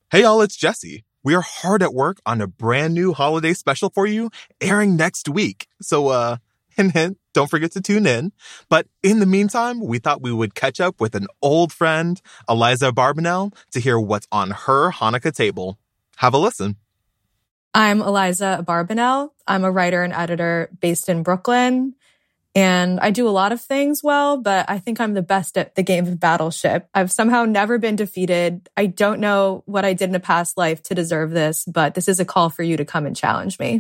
Hey y'all, it's Jesse. We are hard at work on a brand new holiday special for you, airing next week. So, hint, hint, don't forget to tune in. But in the meantime, we thought we would catch up with an old friend, Eliza Barbanel, to hear what's on her Hanukkah table. Have a listen. I'm Eliza Barbanel. I'm a writer and editor based in Brooklyn. And I do a lot of things well, but I think I'm the best at the game of Battleship. I've somehow never been defeated. I don't know what I did in a past life to deserve this, but this is a call for you to come and challenge me.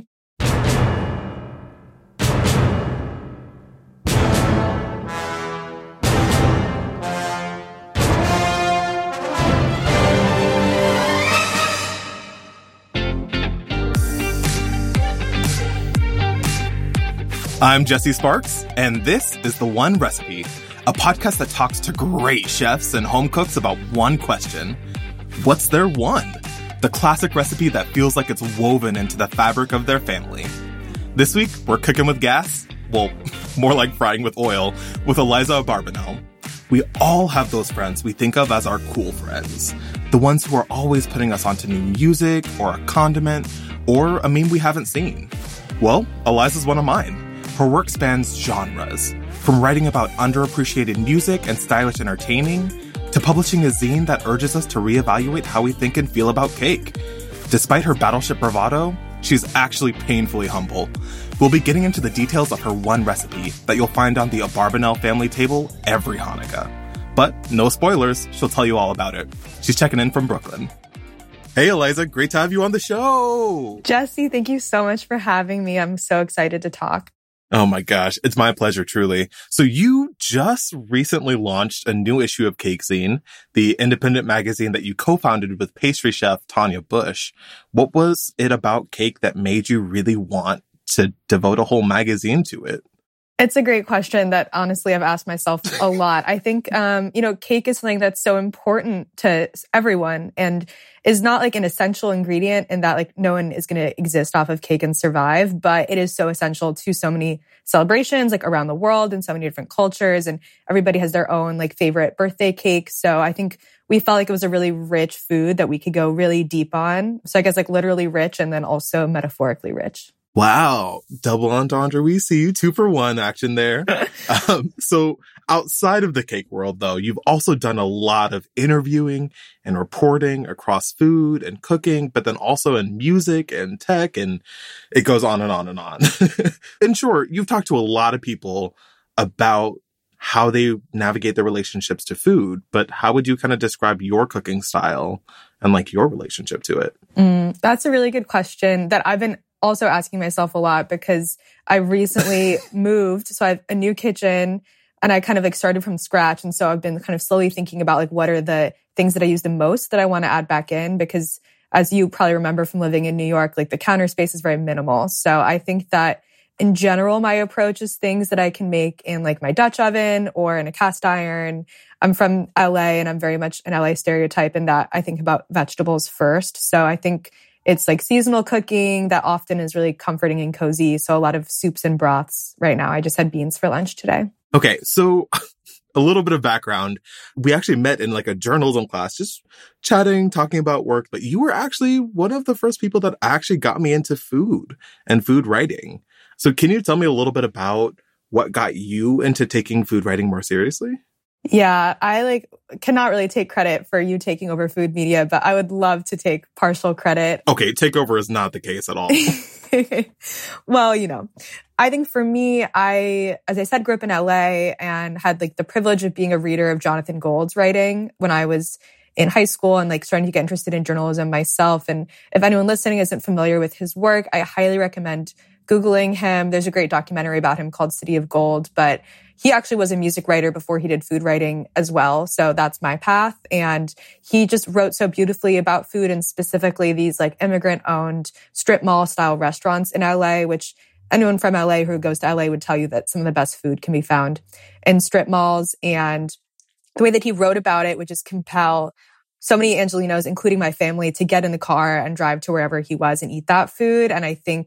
I'm Jesse Sparks, and this is The One Recipe, a podcast that talks to great chefs and home cooks about one question. What's their one? The classic recipe that feels like it's woven into the fabric of their family. This week, we're cooking with gas. Well, more like frying with oil, with Eliza Barbanel. We all have those friends we think of as our cool friends. The ones who are always putting us onto new music, or a condiment, or a meme we haven't seen. Well, Eliza's one of mine. Her work spans genres, from writing about underappreciated music and stylish entertaining, to publishing a zine that urges us to reevaluate how we think and feel about cake. Despite her battleship bravado, she's actually painfully humble. We'll be getting into the details of her one recipe that you'll find on the Barbanel family table every Hanukkah. But no spoilers, she'll tell you all about it. She's checking in from Brooklyn. Hey, Eliza, great to have you on the show. Jesse, thank you so much for having me. I'm so excited to talk. Oh my gosh, it's my pleasure, truly. So you just recently launched a new issue of Cake Zine, the independent magazine that you co-founded with pastry chef Tanya Bush. What was it about cake that made you really want to devote a whole magazine to it? It's a great question that honestly I've asked myself a lot. I think, cake is something that's so important to everyone and is not like an essential ingredient in that like no one is going to exist off of cake and survive, but it is so essential to so many celebrations like around the world and so many different cultures, and everybody has their own like favorite birthday cake. So I think we felt like it was a really rich food that we could go really deep on. So I guess like literally rich and then also metaphorically rich. Wow. Double entendre. We see you 2-for-1 action there. So outside of the cake world, though, you've also done a lot of interviewing and reporting across food and cooking, but then also in music and tech, and it goes on and on and on. In short, you've talked to a lot of people about how they navigate their relationships to food, but how would you kind of describe your cooking style and like your relationship to it? That's a really good question that I've been also asking myself a lot because I recently moved. So I have a new kitchen and I kind of like started from scratch. And so I've been kind of slowly thinking about like what are the things that I use the most that I want to add back in, because as you probably remember from living in New York, like the counter space is very minimal. So I think that in general, my approach is things that I can make in like my Dutch oven or in a cast iron. I'm from LA and I'm very much an LA stereotype in that I think about vegetables first. So I think it's like seasonal cooking that often is really comforting and cozy. So a lot of soups and broths right now. I just had beans for lunch today. Okay, so a little bit of background. We actually met in like a journalism class, just chatting, talking about work. But you were actually one of the first people that actually got me into food and food writing. So can you tell me a little bit about what got you into taking food writing more seriously? Yeah, I cannot really take credit for you taking over food media, but I would love to take partial credit. Okay, takeover is not the case at all. Well, I think for me, as I said, grew up in LA and had like the privilege of being a reader of Jonathan Gold's writing when I was in high school and like starting to get interested in journalism myself. And if anyone listening isn't familiar with his work, I highly recommend Googling him. There's a great documentary about him called City of Gold, but he actually was a music writer before he did food writing as well. So that's my path. And he just wrote so beautifully about food and specifically these like immigrant owned strip mall style restaurants in LA, which anyone from LA who goes to LA would tell you that some of the best food can be found in strip malls. And the way that he wrote about it would just compel so many Angelenos, including my family, to get in the car and drive to wherever he was and eat that food. And I think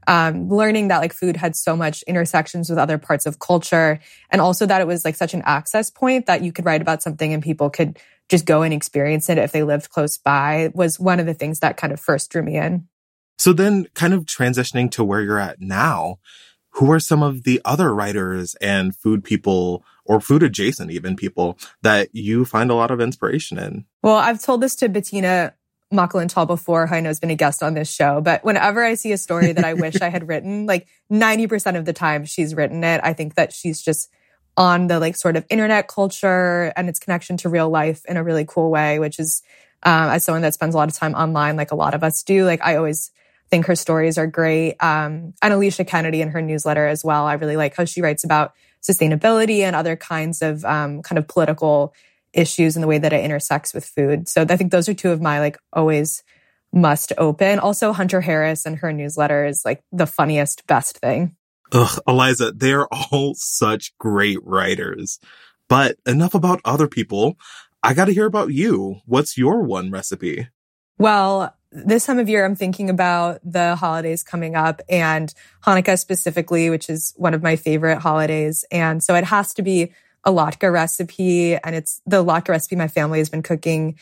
learning that like food had so much intersections with other parts of culture, and also that it was like such an access point that you could write about something and people could just go and experience it if they lived close by, was one of the things that kind of first drew me in. So then kind of transitioning to where you're at now, who are some of the other writers and food people or food adjacent even people that you find a lot of inspiration in? Well, I've told this to Bettina Makalintal before, who I know has been a guest on this show, but whenever I see a story that I wish I had written, like 90% of the time she's written it. I think that she's just on the like sort of internet culture and its connection to real life in a really cool way, which is, as someone that spends a lot of time online, like a lot of us do, like I always think her stories are great. And Alicia Kennedy in her newsletter as well. I really like how she writes about sustainability and other kinds of kind of political issues and the way that it intersects with food. So I think those are two of my like always must open. Also, Hunter Harris and her newsletter is like the funniest, best thing. Ugh, Eliza, they are all such great writers. But enough about other people. I got to hear about you. What's your one recipe? Well, this time of year, I'm thinking about the holidays coming up and Hanukkah specifically, which is one of my favorite holidays. And so it has to be a latke recipe. And it's the latke recipe my family has been cooking,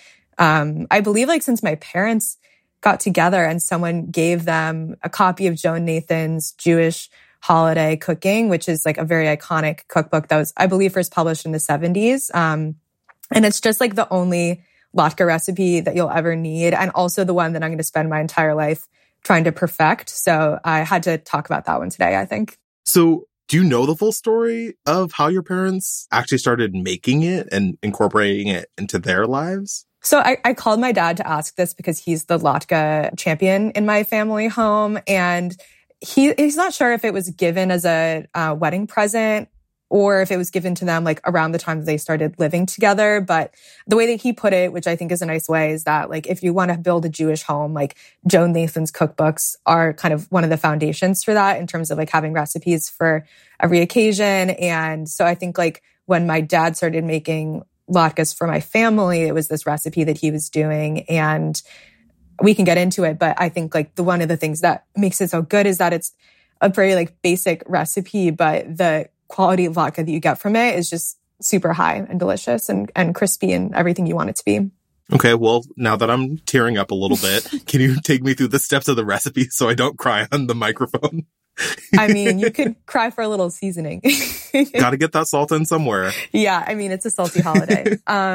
I believe, like since my parents got together and someone gave them a copy of Joan Nathan's Jewish holiday cooking, which is like a very iconic cookbook that was, I believe, first published in the 70s. And it's just like the only latke recipe that you'll ever need, and also the one that I'm going to spend my entire life trying to perfect. So I had to talk about that one today, I think. So do you know the full story of how your parents actually started making it and incorporating it into their lives? So I called my dad to ask this because he's the latke champion in my family home, and he's not sure if it was given as a wedding present or if it was given to them like around the time that they started living together. But the way that he put it, which I think is a nice way, is that like if you want to build a Jewish home, like Joan Nathan's cookbooks are kind of one of the foundations for that in terms of like having recipes for every occasion. And so I think like when my dad started making latkes for my family, it was this recipe that he was doing, and we can get into it. But I think like one of the things that makes it so good is that it's a very like basic recipe, but the quality of latke that you get from it is just super high and delicious and crispy and everything you want it to be. Okay, well, now that I'm tearing up a little bit, can you take me through the steps of the recipe so I don't cry on the microphone? I mean, you could cry for a little seasoning. Got to get that salt in somewhere. Yeah, I mean, it's a salty holiday.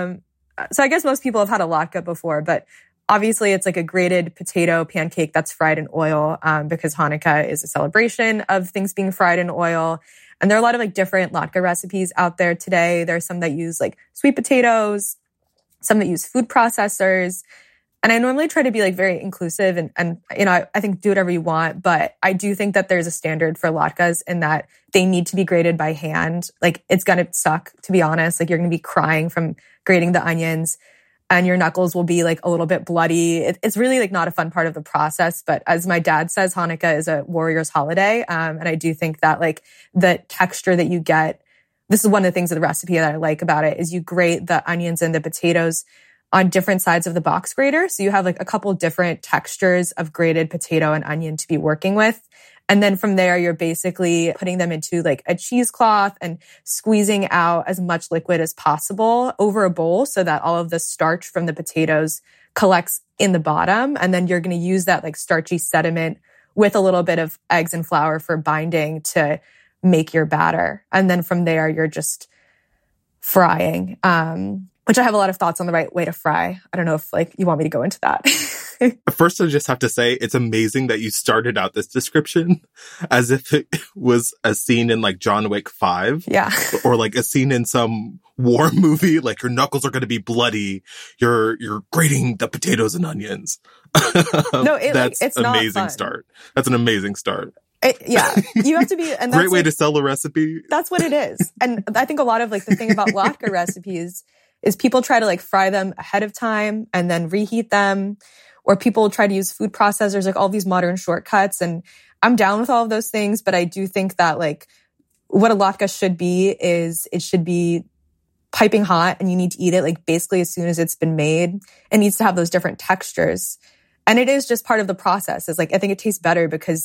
So I guess most people have had a latke before, but obviously it's like a grated potato pancake that's fried in oil because Hanukkah is a celebration of things being fried in oil. And there are a lot of like different latke recipes out there today. There are some that use like sweet potatoes, some that use food processors. And I normally try to be like very inclusive and you know, I think do whatever you want, but I do think that there's a standard for latkes in that they need to be grated by hand. Like it's going to suck, to be honest. Like you're going to be crying from grating the onions and your knuckles will be like a little bit bloody. It's really like not a fun part of the process. But as my dad says, Hanukkah is a warrior's holiday. And I do think that like the texture that you get, this is one of the things of the recipe that I like about it, is you grate the onions and the potatoes on different sides of the box grater. So you have like a couple different textures of grated potato and onion to be working with. And then from there, you're basically putting them into like a cheesecloth and squeezing out as much liquid as possible over a bowl so that all of the starch from the potatoes collects in the bottom. And then you're going to use that like starchy sediment with a little bit of eggs and flour for binding to make your batter. And then from there, you're just frying, which I have a lot of thoughts on the right way to fry. I don't know if like you want me to go into that. First, I just have to say it's amazing that you started out this description as if it was a scene in like John Wick 5. Yeah. Or like a scene in some war movie, like your knuckles are going to be bloody. You're grating the potatoes and onions. No, that's it's an not amazing fun. start. That's an amazing start. Yeah, you have to be, and that's great way like, to sell a recipe. That's what it is. And I think a lot of like the thing about latke recipes is people try to like fry them ahead of time and then reheat them, or people try to use food processors, like all these modern shortcuts. And I'm down with all of those things, but I do think that like what a latke should be is it should be piping hot and you need to eat it like basically as soon as it's been made. It needs to have those different textures. And it is just part of the process. It's like, I think it tastes better because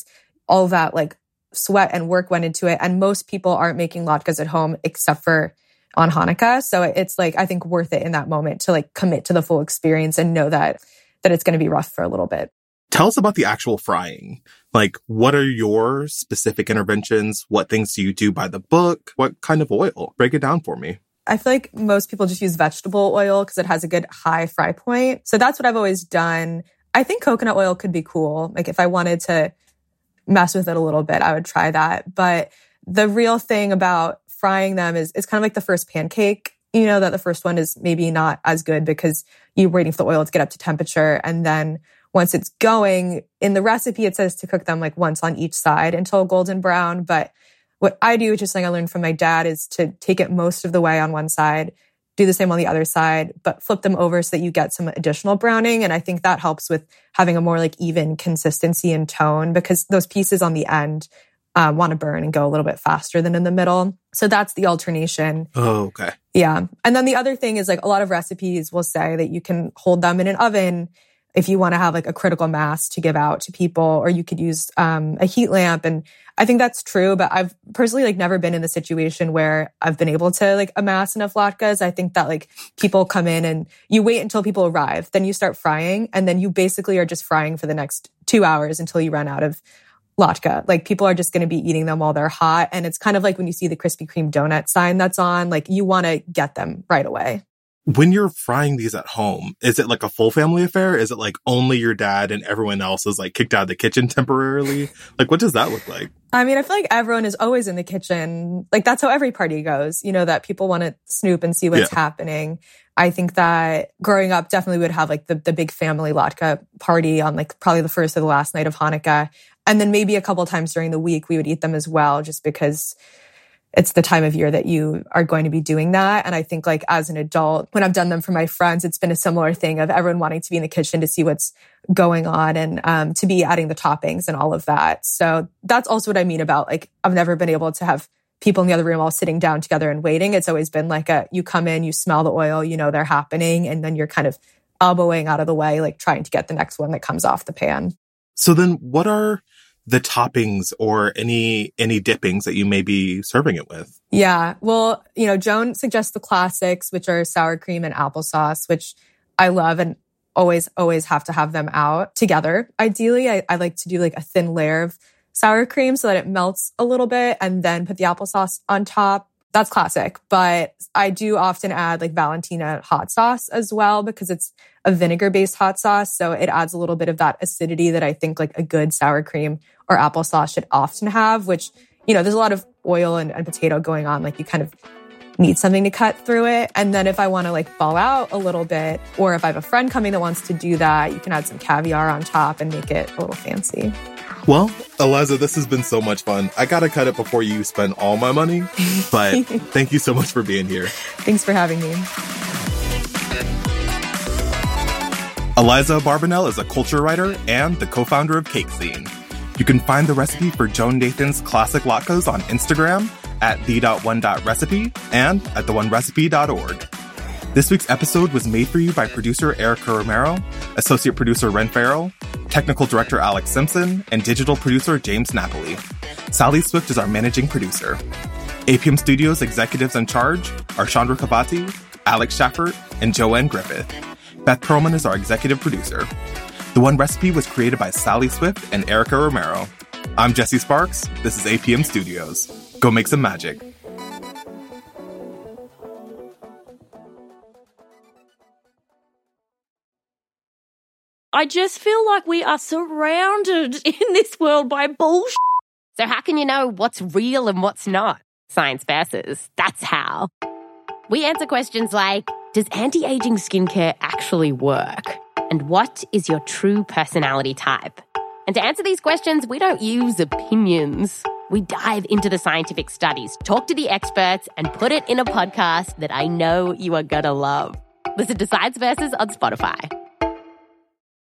all that like sweat and work went into it. And most people aren't making latkes at home except for on Hanukkah. So it's like, I think worth it in that moment to like commit to the full experience and know that it's going to be rough for a little bit. Tell us about the actual frying. Like, what are your specific interventions? What things do you do by the book? What kind of oil? Break it down for me. I feel like most people just use vegetable oil because it has a good high fry point. So that's what I've always done. I think coconut oil could be cool. Like if I wanted to mess with it a little bit, I would try that. But the real thing about frying them is kind of like the first pancake. You know that the first one is maybe not as good because you're waiting for the oil to get up to temperature. And then once it's going, in the recipe, it says to cook them like once on each side until golden brown. But what I do, which is something I learned from my dad, is to take it most of the way on one side, do the same on the other side, but flip them over so that you get some additional browning. And I think that helps with having a more like even consistency and tone because those pieces on the end want to burn and go a little bit faster than in the middle. So that's the alternation. Oh, okay. Yeah. And then the other thing is like a lot of recipes will say that you can hold them in an oven if you want to have like a critical mass to give out to people, or you could use a heat lamp. And I think that's true, but I've personally like never been in the situation where I've been able to like amass enough latkes. I think that like people come in and you wait until people arrive, then you start frying, and then you basically are just frying for the next 2 hours until you run out of latke. Like people are just going to be eating them while they're hot. And it's kind of like when you see the Krispy Kreme donut sign that's on, like you want to get them right away. When you're frying these at home, is it like a full family affair? Is it like only your dad and everyone else is like kicked out of the kitchen temporarily? Like, what does that look like? I mean, I feel like everyone is always in the kitchen. Like that's how every party goes, you know, that people want to snoop and see what's happening. I think that growing up definitely would have like the big family latke party on like probably the first or the last night of Hanukkah. And then maybe a couple of times during the week, we would eat them as well, just because it's the time of year that you are going to be doing that. And I think like as an adult, when I've done them for my friends, it's been a similar thing of everyone wanting to be in the kitchen to see what's going on and to be adding the toppings and all of that. So that's also what I mean about like, I've never been able to have people in the other room all sitting down together and waiting. It's always been like you come in, you smell the oil, you know they're happening, and then you're kind of elbowing out of the way, like trying to get the next one that comes off the pan. So then what are the toppings or any dippings that you may be serving it with? Yeah. Well, you know, Joan suggests the classics, which are sour cream and applesauce, which I love and always have to have them out together. Ideally, I like to do like a thin layer of sour cream so that it melts a little bit and then put the applesauce on top. That's classic. But I do often add like Valentina hot sauce as well because it's a vinegar-based hot sauce. So it adds a little bit of that acidity that I think like a good sour cream or applesauce should often have, which, you know, there's a lot of oil and potato going on. Like you kind of need something to cut through it. And then if I want to like ball out a little bit, or if I have a friend coming that wants to do that, you can add some caviar on top and make it a little fancy. Well, Eliza, this has been so much fun. I gotta cut it before you spend all my money, but thank you so much for being here. Thanks for having me. Eliza Barbanel is a culture writer and the co-founder of Cake Scene. You can find the recipe for Joan Nathan's classic latkes on Instagram at the.one.recipe and at theonerecipe.org. This week's episode was made for you by producer Erica Romero, associate producer Ren Farrell, technical director Alex Simpson, and digital producer James Napoli. Sally Swift is our managing producer. APM Studios executives in charge are Chandra Kavati, Alex Schaffert, and Joanne Griffith. Beth Perlman is our executive producer. The One Recipe was created by Sally Swift and Erica Romero. I'm Jesse Sparks. This is APM Studios. Go make some magic. I just feel like we are surrounded in this world by bullshit. So how can you know what's real and what's not? Science versus. That's how. We answer questions like, does anti-aging skincare actually work? And what is your true personality type? And to answer these questions, we don't use opinions. We dive into the scientific studies, talk to the experts, and put it in a podcast that I know you are gonna love. Listen to Science Versus on Spotify.